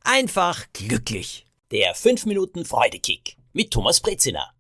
einfach glücklich. Der 5 Minuten Freudekick mit Thomas Brezina.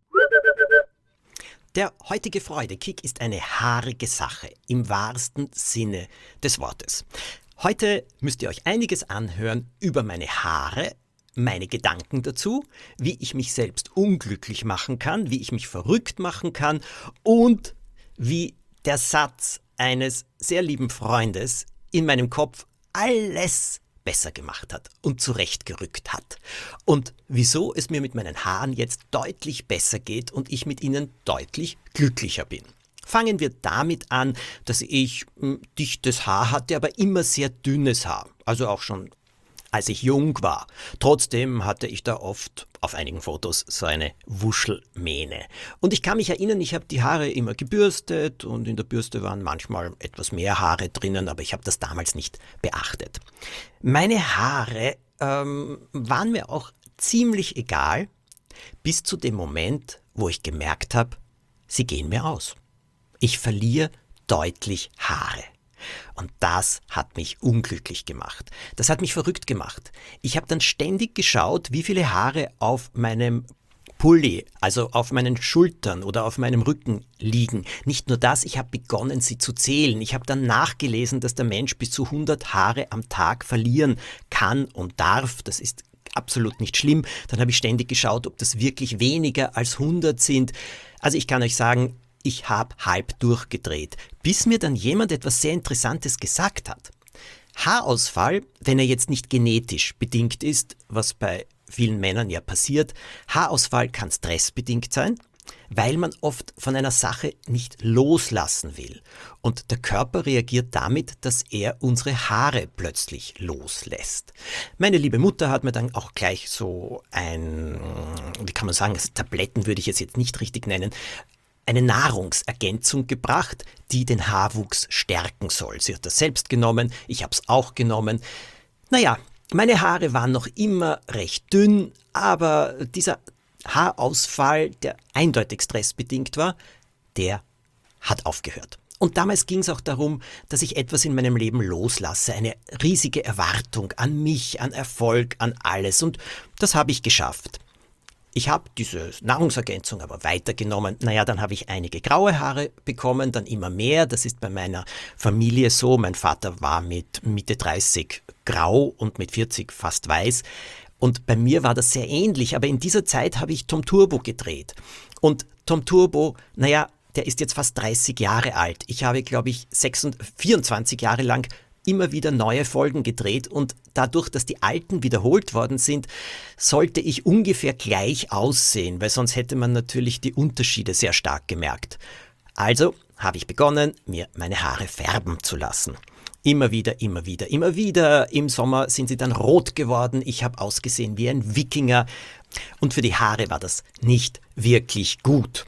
Der heutige Freudekick ist eine haarige Sache im wahrsten Sinne des Wortes. Heute müsst ihr euch einiges anhören über meine Haare, meine Gedanken dazu, wie ich mich selbst unglücklich machen kann, wie ich mich verrückt machen kann und wie der Satz eines sehr lieben Freundes in meinem Kopf alles besser gemacht hat und zurechtgerückt hat. Und wieso es mir mit meinen Haaren jetzt deutlich besser geht und ich mit ihnen deutlich glücklicher bin. Fangen wir damit an, dass ich dichtes Haar hatte, aber immer sehr dünnes Haar. Also auch schon als ich jung war. Trotzdem hatte ich da oft auf einigen Fotos so eine Wuschelmähne. Und ich kann mich erinnern, ich habe die Haare immer gebürstet und in der Bürste waren manchmal etwas mehr Haare drinnen, aber ich habe das damals nicht beachtet. Meine Haare waren mir auch ziemlich egal, bis zu dem Moment, wo ich gemerkt habe, sie gehen mir aus. Ich verliere deutlich Haare. Und das hat mich unglücklich gemacht. Das hat mich verrückt gemacht. Ich habe dann ständig geschaut, wie viele Haare auf meinem Pulli, also auf meinen Schultern oder auf meinem Rücken liegen. Nicht nur das, ich habe begonnen, sie zu zählen. Ich habe dann nachgelesen, dass der Mensch bis zu 100 Haare am Tag verlieren kann und darf. Das ist absolut nicht schlimm. Dann habe ich ständig geschaut, ob das wirklich weniger als 100 sind. Also ich kann euch sagen, ich habe halb durchgedreht, bis mir dann jemand etwas sehr Interessantes gesagt hat. Haarausfall, wenn er jetzt nicht genetisch bedingt ist, was bei vielen Männern ja passiert, Haarausfall kann stressbedingt sein, weil man oft von einer Sache nicht loslassen will. Und der Körper reagiert damit, dass er unsere Haare plötzlich loslässt. Meine liebe Mutter hat mir dann auch gleich so wie kann man sagen, Tabletten würde ich es jetzt nicht richtig nennen, eine Nahrungsergänzung gebracht, die den Haarwuchs stärken soll. Sie hat das selbst genommen, ich habe es auch genommen. Naja, meine Haare waren noch immer recht dünn, aber dieser Haarausfall, der eindeutig stressbedingt war, der hat aufgehört. Und damals ging es auch darum, dass ich etwas in meinem Leben loslasse, eine riesige Erwartung an mich, an Erfolg, an alles. Und das habe ich geschafft. Ich habe diese Nahrungsergänzung aber weitergenommen. Naja, dann habe ich einige graue Haare bekommen, dann immer mehr. Das ist bei meiner Familie so. Mein Vater war mit Mitte 30 grau und mit 40 fast weiß. Und bei mir war das sehr ähnlich. Aber in dieser Zeit habe ich Tom Turbo gedreht. Und Tom Turbo, naja, der ist jetzt fast 30 Jahre alt. Ich habe, glaube ich, 24 Jahre lang immer wieder neue Folgen gedreht und dadurch, dass die alten wiederholt worden sind, sollte ich ungefähr gleich aussehen, weil sonst hätte man natürlich die Unterschiede sehr stark gemerkt. Also habe ich begonnen, mir meine Haare färben zu lassen. Immer wieder, immer wieder, immer wieder. Im Sommer sind sie dann rot geworden. Ich habe ausgesehen wie ein Wikinger. Und für die Haare war das nicht wirklich gut.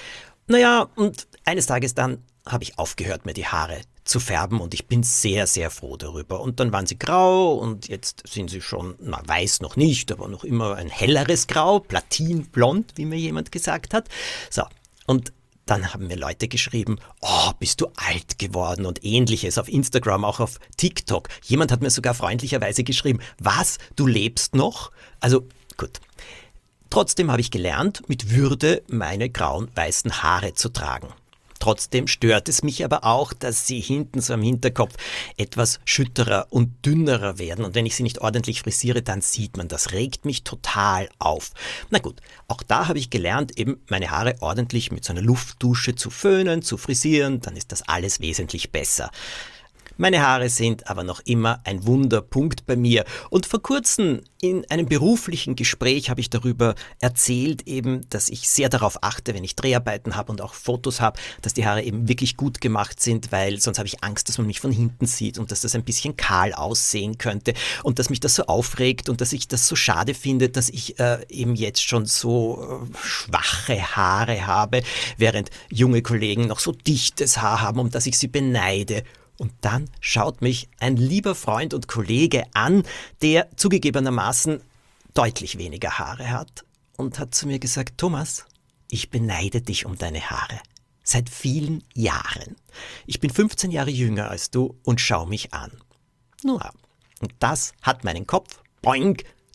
Naja, und eines Tages dann habe ich aufgehört, mir die Haare zu färben und ich bin sehr, sehr froh darüber. Und dann waren sie grau und jetzt sind sie schon, weiß noch nicht, aber noch immer ein helleres Grau, platinblond, wie mir jemand gesagt hat. So, und dann haben mir Leute geschrieben, oh, bist du alt geworden und ähnliches auf Instagram, auch auf TikTok. Jemand hat mir sogar freundlicherweise geschrieben, was, du lebst noch? Also gut. Trotzdem habe ich gelernt, mit Würde meine grauen, weißen Haare zu tragen. Trotzdem stört es mich aber auch, dass sie hinten so am Hinterkopf etwas schütterer und dünnerer werden. Und wenn ich sie nicht ordentlich frisiere, dann sieht man, das regt mich total auf. Na gut, auch da habe ich gelernt, eben meine Haare ordentlich mit so einer Luftdusche zu föhnen, zu frisieren, dann ist das alles wesentlich besser. Meine Haare sind aber noch immer ein Wunderpunkt bei mir. Und vor kurzem in einem beruflichen Gespräch habe ich darüber erzählt, eben, dass ich sehr darauf achte, wenn ich Dreharbeiten habe und auch Fotos habe, dass die Haare eben wirklich gut gemacht sind, weil sonst habe ich Angst, dass man mich von hinten sieht und dass das ein bisschen kahl aussehen könnte und dass mich das so aufregt und dass ich das so schade finde, dass ich eben jetzt schon so schwache Haare habe, während junge Kollegen noch so dichtes Haar haben, um das ich sie beneide. Und dann schaut mich ein lieber Freund und Kollege an, der zugegebenermaßen deutlich weniger Haare hat und hat zu mir gesagt, Thomas, ich beneide dich um deine Haare. Seit vielen Jahren. Ich bin 15 Jahre jünger als du und schau mich an. Nun, und das hat meinen Kopf, boing,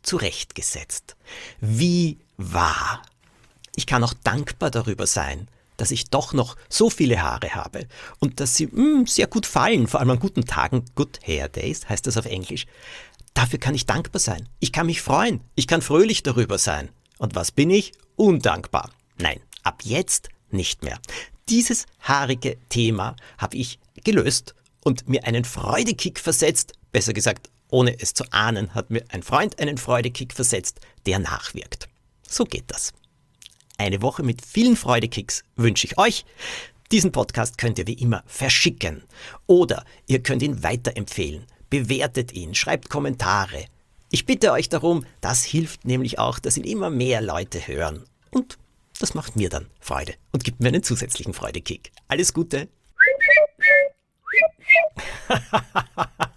zurechtgesetzt. Wie wahr! Ich kann auch dankbar darüber sein, dass ich doch noch so viele Haare habe und dass sie sehr gut fallen, vor allem an guten Tagen. Good Hair Days heißt das auf Englisch. Dafür kann ich dankbar sein. Ich kann mich freuen. Ich kann fröhlich darüber sein. Und was bin ich? Undankbar. Nein, ab jetzt nicht mehr. Dieses haarige Thema habe ich gelöst und mir einen Freudekick versetzt. Besser gesagt, ohne es zu ahnen, hat mir ein Freund einen Freudekick versetzt, der nachwirkt. So geht das. Eine Woche mit vielen Freudekicks wünsche ich euch. Diesen Podcast könnt ihr wie immer verschicken. Oder ihr könnt ihn weiterempfehlen. Bewertet ihn, schreibt Kommentare. Ich bitte euch darum, das hilft nämlich auch, dass ihn immer mehr Leute hören. Und das macht mir dann Freude und gibt mir einen zusätzlichen Freudekick. Alles Gute!